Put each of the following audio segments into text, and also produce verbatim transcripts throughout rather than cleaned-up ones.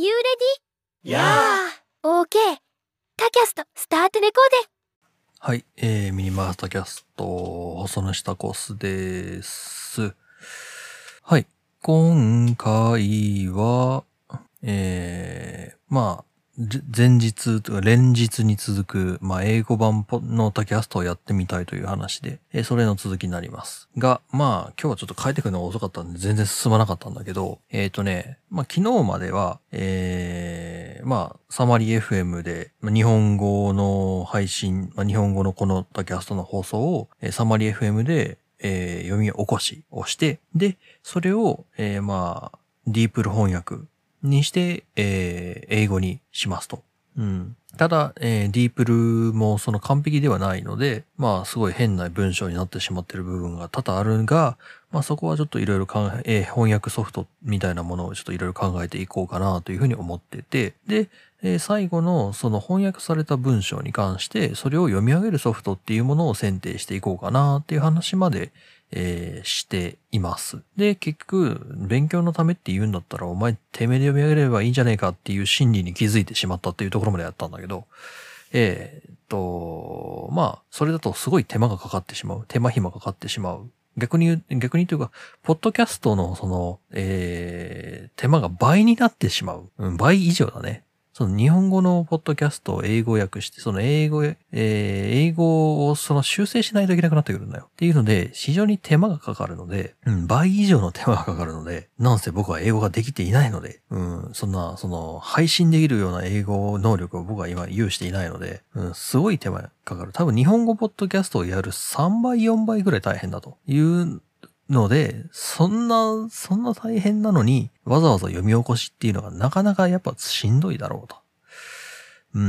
you ready? Yeah! OK! タキャスト、スタートレコーデはい、えー、ミニマスタキャスト、細野下コスです。はい、今回は、えー、まあ、前日とか連日に続く、まあ、英語版のタキャストをやってみたいという話で、えー、それの続きになります。が、まあ、今日はちょっと帰ってくるのが遅かったんで全然進まなかったんだけど、えっとね、まあ、昨日までは、えー、まあ、サマリー エフエム で、まあ、日本語の配信、まあ、日本語のこのタキャストの放送を、えー、サマリー エフエム で、えー、読み起こしをして、で、それを、えー、まあ、ディープル翻訳にして、えー、英語にしますと。うん。ただ、えー、ディープルもその完璧ではないので、まあ、すごい変な文章になってしまっている部分が多々あるが、まあそこはちょっといろいろ考え、えー、翻訳ソフトみたいなものをちょっといろいろ考えていこうかなというふうに思ってて、で、えー、最後のその翻訳された文章に関して、それを読み上げるソフトっていうものを選定していこうかなっていう話まで、えー、しています。で、結局、勉強のためって言うんだったら、お前、てめえで読み上げればいいんじゃねえかっていう心理に気づいてしまったっていうところまでやったんだけど、えー、っと、まあ、それだとすごい手間がかかってしまう。手間暇かかってしまう。逆に言う、逆にというか、ポッドキャストのその、えー、手間が倍になってしまう。うん、倍以上だね。その日本語のポッドキャストを英語訳して、その英語、えー、英語をその修正しないといけなくなってくるんだよ。っていうので、非常に手間がかかるので、うん、倍以上の手間がかかるので、なんせ僕は英語ができていないので、うん、そんな、その、配信できるような英語能力を僕は今有していないので、うん、すごい手間がかかる。多分日本語ポッドキャストをやるさんばい、よんばいぐらい大変だというので、そんな、そんな大変なのに、わざわざ読み起こしっていうのがなかなかやっぱしんどいだろうと。うん、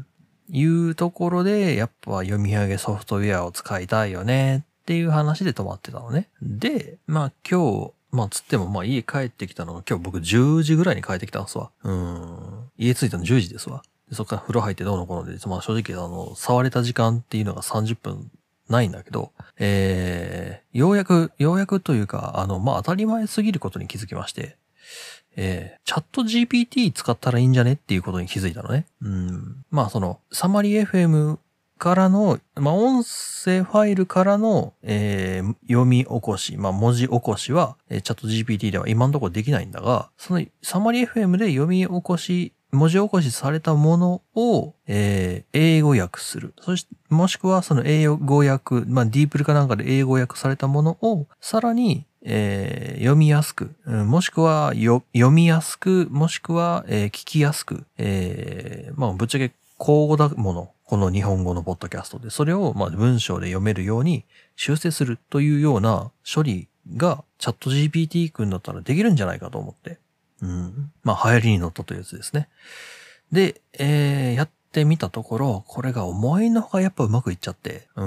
いうところで、やっぱ読み上げソフトウェアを使いたいよねっていう話で止まってたのね。で、まあ今日、まあつってもまあ家帰ってきたのが今日僕じゅうじぐらいに帰ってきたんですわ。うん。家着いたのじゅうじですわ。でそっから風呂入ってどうのこうので、まあ正直あの、触れた時間っていうのがさんじゅっぷんないんだけど、えー、ようやく、ようやくというか、あの、まあ当たり前すぎることに気づきまして、えー、チャット ジーピーティー 使ったらいいんじゃねっていうことに気づいたのね。うん。まあその、サマリー エフエム からの、まあ音声ファイルからの、えー、読み起こし、まあ文字起こしは、えー、チャット ジーピーティー では今のところできないんだが、そのサマリー エフエム で読み起こし、文字起こしされたものを、えー、英語訳する。そして、もしくはその英語訳、まあディープルかなんかで英語訳されたものを、さらに、えー、読みやすく、もしくはよ読みやすく、もしくは、えー、聞きやすく、えー、まあぶっちゃけ口語だもの、この日本語のポッドキャストで、それをまあ文章で読めるように修正するというような処理がチャット ジーピーティー 君だったらできるんじゃないかと思って。うん。まあ流行りに乗ったというやつですね。で、えー、やってみたところ、これが思いのほかやっぱうまくいっちゃって、うん。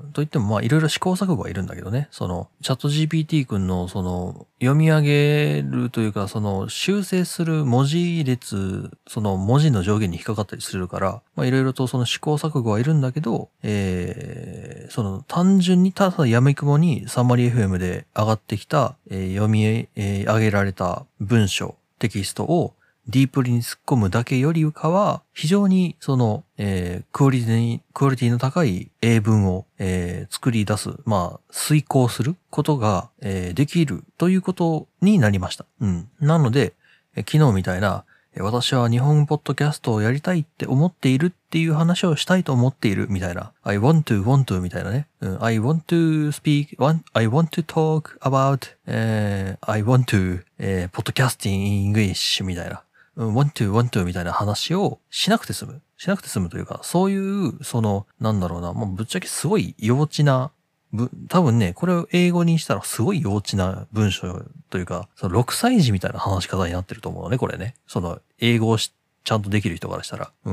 といってもまあいろいろ試行錯誤はいるんだけどね、そのチャット ジーピーティー 君のその読み上げるというかその修正する文字列、その文字の上限に引っかかったりするから、まあいろいろとその試行錯誤はいるんだけど、えー、その単純にただやみくもにサマリー エフエム で上がってきた、えー、読み、えー、上げられた文章、テキストをディープに突っ込むだけよりかは、非常にその、えー、クオリティ、クオリティの高い英文を、えー、作り出す、まあ、遂行することが、えー、できるということになりました。うん。なので、えー、昨日みたいな、私は日本ポッドキャストをやりたいって思っているっていう話をしたいと思っているみたいな。I want to, want to みたいなね。うん、I want to speak, want, I want to talk about, えー、I want to, えー、podcasting in English みたいな。want to, want to みたいな話をしなくて済む。しなくて済むというか、そういう、その、なんだろうな、もうぶっちゃけすごい幼稚な、ぶ、多分ね、これを英語にしたらすごい幼稚な文章というか、そのろくさい児みたいな話し方になってると思うのね、これね。その、英語をしちゃんとできる人からしたら。うん。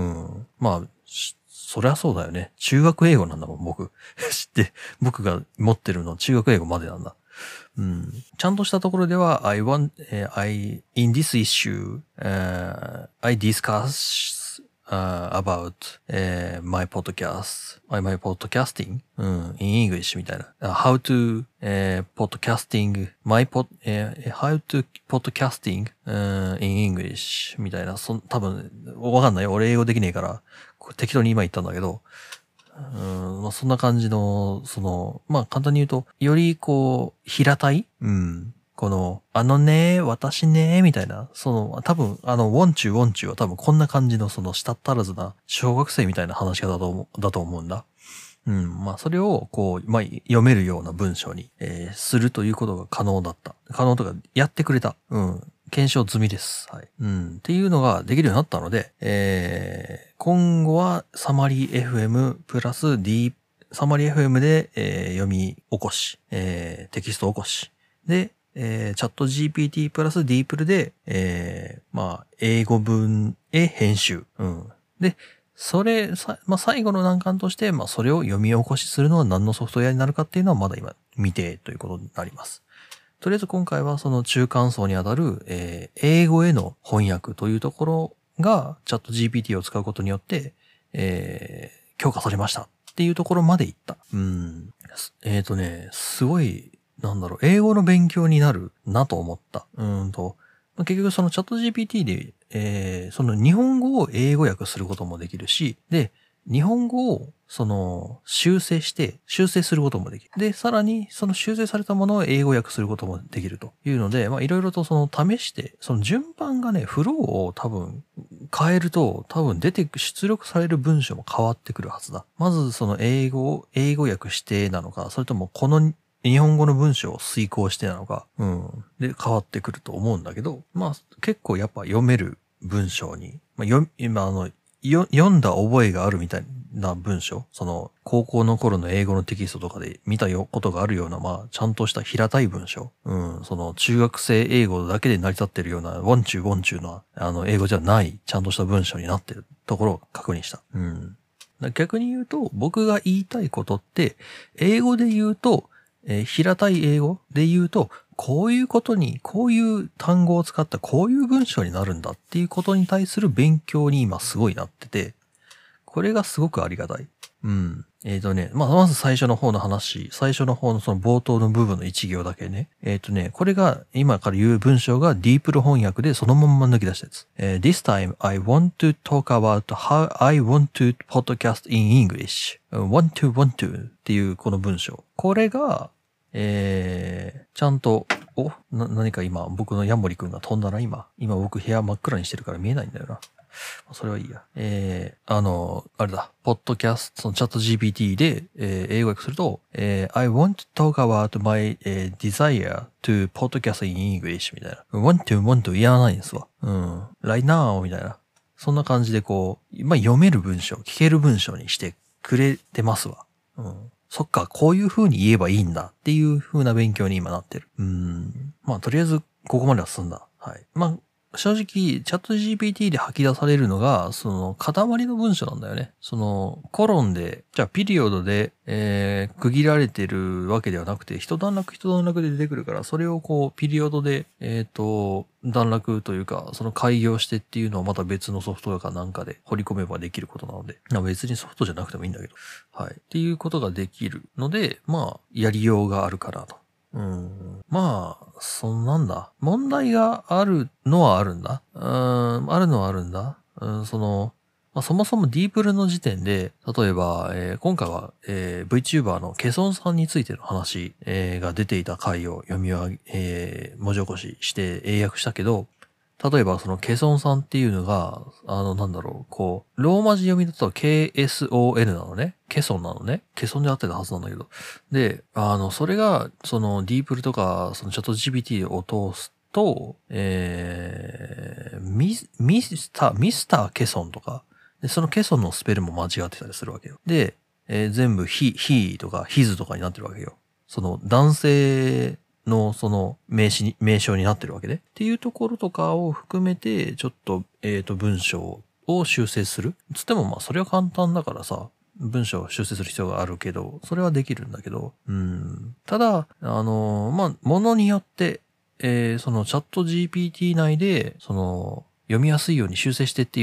まあ、そりゃそうだよね。中学英語なんだもん、僕。知って、僕が持ってるの中学英語までなんだ。うん、ちゃんとしたところでは、I want, uh, I, in this issue,、uh, I discuss,、 uh, about、uh, my podcast, my podcasting、うん、in English みたいな。how to、uh, podcasting, my pod,、uh, how to podcasting、uh, in English みたいな。そ多分、わかんないよ。俺英語できねえから、適当に今言ったんだけど、うんまあ、そんな感じの、その、まあ簡単に言うと、よりこう、平たいうん。この、あのね、私ね、みたいな、その、多分、あの、ウォンチューウォンチューは多分こんな感じの、その、したったらずな、小学生みたいな話し方だと思う、だと思うんだ。うん。まあ、それを、こう、まあ、読めるような文章に、えー、するということが可能だった。可能とか、やってくれた。うん。検証済みです。はい。うん。っていうのができるようになったので、えー、今後はサマリー エフエム プラス D、サマリー エフエム で、えー、読み起こし、えー、テキスト起こし。で、えー、チャット ジーピーティー プラス ディープルで、えー、まあ、英語文へ編集。うん。で、それ、さまあ、最後の難関として、まあ、それを読み起こしするのは何のソフトウェアになるかっていうのはまだ今未定ということになります。とりあえず今回はその中間層にあたる、えー、英語への翻訳というところがチャット ジーピーティー を使うことによって、えー、強化されましたっていうところまでいった。うん。えっとね、すごい、なんだろう、英語の勉強になるなと思った。うんと、結局そのチャット ジーピーティー で、えー、その日本語を英語訳することもできるし、で、日本語をその修正して、修正することもできる。で、さらにその修正されたものを英語訳することもできるというので、まあいろいろとその試して、その順番がね、フローを多分変えると、多分出て、出力される文章も変わってくるはずだ。まずその英語を英語訳してなのか、それともこの日本語の文章を遂行してなのか、うん。で、変わってくると思うんだけど、まあ、結構やっぱ読める文章に、まあ、読、今あの、よ読んだ覚えがあるみたいな文章、その、高校の頃の英語のテキストとかで見たよことがあるような、まあ、ちゃんとした平たい文章、うん、その、中学生英語だけで成り立ってるような、ウォンチューウォンチューな、あの、英語じゃない、ちゃんとした文章になってるところを確認した。うん。逆に言うと、僕が言いたいことって、英語で言うと、えー、平たい英語で言うと、こういうことに、こういう単語を使ったこういう文章になるんだっていうことに対する勉強に今すごいなってて、これがすごくありがたい。うん。えっとね、まあ、まず最初の方の話、最初の方のその冒頭の部分の一行だけね。えっとね、これが今から言う文章がディープル翻訳でそのまんま抜き出したやつ。えー、This time I want to talk about how I want to podcast in English.want to want to っていうこの文章。これが、えー、ちゃんと、お、な、何か今、僕のヤンモリ君が飛んだな、今。今僕部屋真っ暗にしてるから見えないんだよな。それはいいや。えー、あの、あれだ、ポッドキャスト、そのチャット ジーピーティー で、えー、英語訳すると、えー、I want to talk about my、えー、desire to podcast in English みたいな。want to want to 言わないんですわ。うん。right now みたいな。そんな感じでこう、まあ、読める文章、聞ける文章にしてくれてますわ。うん。そっか、こういう風に言えばいいんだっていう風な勉強に今なってる。うーん。まあ、とりあえず、ここまでは進んだ。はい。まあ、正直、チャット ジーピーティー で吐き出されるのが、その、塊の文章なんだよね。その、コロンで、じゃあ、ピリオドで、えー、区切られてるわけではなくて、一段落一段落で出てくるから、それをこう、ピリオドで、えっと、段落というか、その開業してっていうのをまた別のソフトウェアかなんかで掘り込めばできることなので、別にソフトじゃなくてもいいんだけど、はい。っていうことができるので、まあ、やりようがあるかなと。うん、まあ、そんなんだ。問題があるのはあるんだ。うーん、あるのはあるんだ。うん、その、まあ、そもそもディープルの時点で、例えば、えー、今回は、えー、VTuber のケソンさんについての話、えー、が出ていた回を読み上げ、えー、文字起こしして英訳したけど、例えばそのケソンさんっていうのが、あのなんだろう、こう、ローマ字読みだと ケーエスオーエヌ なのね。ケソンなのね。ケソンで合ってたはずなんだけど。で、あの、それが、そのディープルとか、そのチャット ジーピーティー を通すと、えー、ミス、ミスター、ミスターケソンとか、で、そのケソンのスペルも間違ってたりするわけよ。で、えー、全部ヒ、ヒとかヒズとかになってるわけよ。その男性、のその名詞に、名称になってるわけで。っていうところとかを含めて、ちょっと、えっと、文章を修正する。つってもまあ、それは簡単だからさ、文章を修正する必要があるけど、それはできるんだけど、うん。ただ、あの、まあ、ものによって、えー、そのチャット ジーピーティー 内で、その、読みやすいように修正してっていう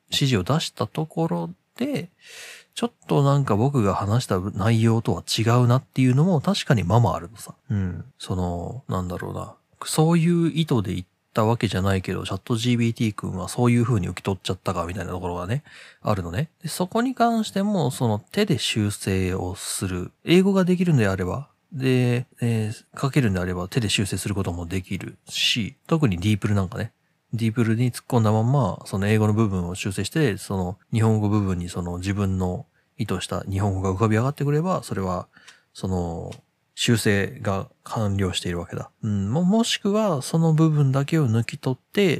指示を出したところで、ちょっとなんか僕が話した内容とは違うなっていうのも確かにままあるのさ。うん。その、なんだろうな。そういう意図で言ったわけじゃないけど、チャット ジーピーティー 君はそういう風に受け取っちゃったかみたいなところがね、あるのね。でそこに関しても、その手で修正をする。英語ができるのであれば、で、えー、書けるんであれば手で修正することもできるし、特にディープルなんかね。ディープルに突っ込んだまんま、その英語の部分を修正して、その日本語部分にその自分の意図した日本語が浮かび上がってくれば、それは、その、修正が完了しているわけだ。うん、も、もしくは、その部分だけを抜き取って、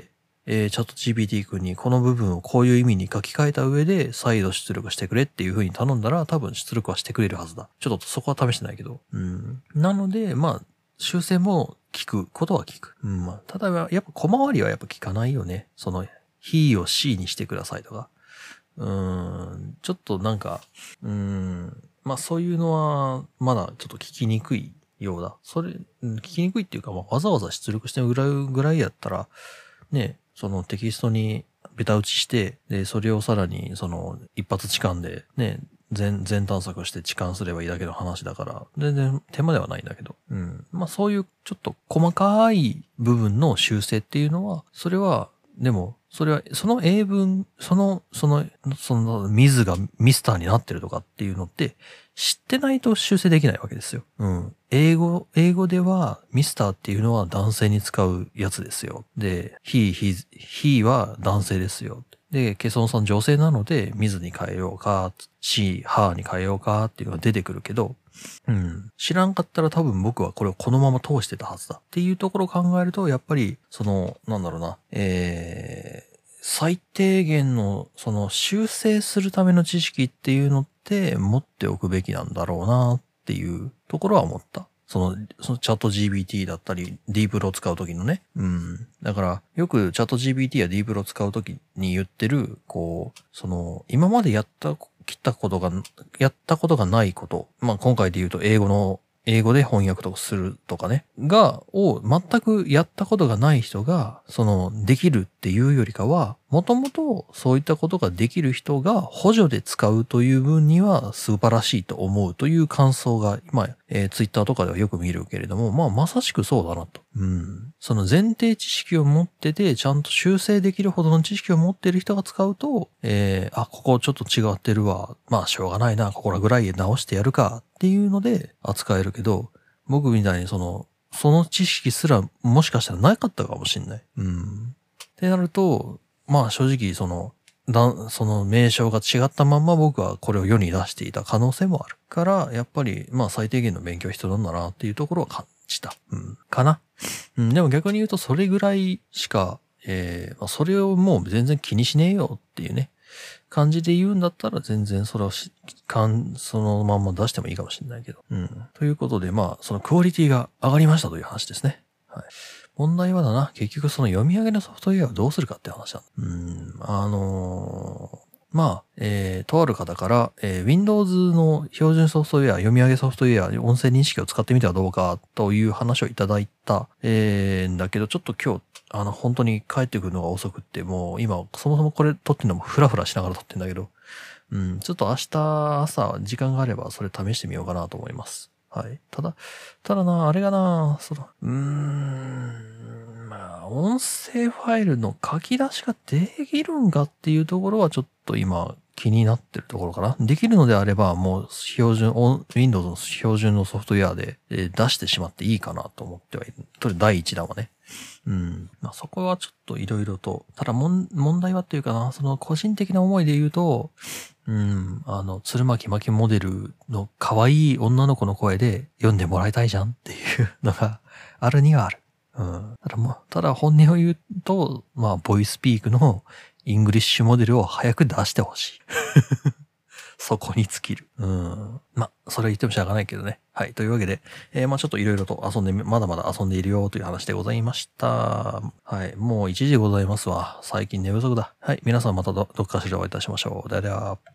えー、チャット ジーピーティー 君にこの部分をこういう意味に書き換えた上で、再度出力してくれっていう風に頼んだら、多分出力はしてくれるはずだ。ちょっとそこは試してないけど。うん。なので、まあ、修正も聞くことは聞く。うん、まあ、ただ、やっぱ小回りはやっぱ聞かないよね。その、he を she にしてくださいとか。うーん、ちょっとなんか、うーん、まあそういうのは、まだちょっと聞きにくいようだ。それ、聞きにくいっていうか、まあわざわざ出力してぐらいぐらいやったら、ね、そのテキストにベタ打ちして、で、それをさらに、その、一発置換で、ね、全、全探索して置換すればいいだけの話だから、全然手間ではないんだけど。うん。まあそういうちょっと細かい部分の修正っていうのは、それは、でも、それは、その英文、その、その、その、ミズがミスターになってるとかっていうのって、知ってないと修正できないわけですよ。うん。英語、英語では、ミスターっていうのは男性に使うやつですよ。で、he, his, he は男性ですよ。で、ケソンさん女性なので、ミズに変えようか、she, her に変えようかっていうのが出てくるけど、うん。知らんかったら多分僕はこれをこのまま通してたはずだっていうところを考えると、やっぱり、その、なんだろうな、えー、最低限の、その修正するための知識っていうのって持っておくべきなんだろうなっていうところは思った。その、そのチャット ジーピーティー だったり、ディープルを使うときのね。うん。だから、よくチャット ジーピーティー やディープルを使うときに言ってる、こう、その、今までやった、切ったことが、やったことがないこと。まあ、今回で言うと英語の、英語で翻訳とかするとかね。が、を全くやったことがない人が、その、できるっていうよりかは、もともとそういったことができる人が補助で使うという分には素晴らしいと思うという感想が、今、えー、ツイッターとかではよく見るけれども、まあ、まさしくそうだなと。うん。その前提知識を持ってて、ちゃんと修正できるほどの知識を持っている人が使うと、えー、あ、ここちょっと違ってるわ。まあ、しょうがないな。ここらぐらいで直してやるかっていうので扱えるけど、僕みたいにその、その知識すらもしかしたらなかったかもしれない。うん。ってなると、まあ正直その、だその名称が違ったまんま僕はこれを世に出していた可能性もある。から、やっぱりまあ最低限の勉強は必要なんだなっていうところは感じた。うん。かな。うん。でも逆に言うとそれぐらいしか、えー、まあそれをもう全然気にしねえよっていうね。感じで言うんだったら全然それをし、かん、そのまんま出してもいいかもしれないけど。うん。ということで、まあ、そのクオリティが上がりましたという話ですね。はい。問題はだな、結局その読み上げのソフトウェアをどうするかって話だ。うん。あのー、まあ、えー、とある方から、えー、Windows の標準ソフトウェア、読み上げソフトウェア、音声認識を使ってみてはどうかという話をいただいた、えー、んだけど、ちょっと今日、あの、本当に帰ってくるのが遅くって、もう今、そもそもこれ撮ってんのもフラフラしながら撮ってんだけど、うん、ちょっと明日朝時間があればそれ試してみようかなと思います。はい。ただ、ただな、あれがな、その、うーん、まあ、音声ファイルの書き出しができるんかっていうところはちょっと今気になってるところかな。できるのであればもう標準、Windows の標準のソフトウェアで出してしまっていいかなと思ってはいる。とりあえず第一弾はね。うん。まあそこはちょっといろいろと、ただもん問題はっていうかな、その個人的な思いで言うと、うん、あの、鶴巻巻モデルの可愛い女の子の声で読んでもらいたいじゃんっていうのがあるにはある。うん。ただもう、ただ本音を言うと、まあ、ボイスピークのイングリッシュモデルを早く出してほしい。そこに尽きる。うん。まあ、それ言ってもしょうがないけどね。はい。というわけで、えー、まあちょっといろいろと遊んで、まだまだ遊んでいるよという話でございました。はい。もういちじございますわ。最近寝不足だ。はい。皆さんまた ど, どっかしらお会いいたしましょう。ではでは。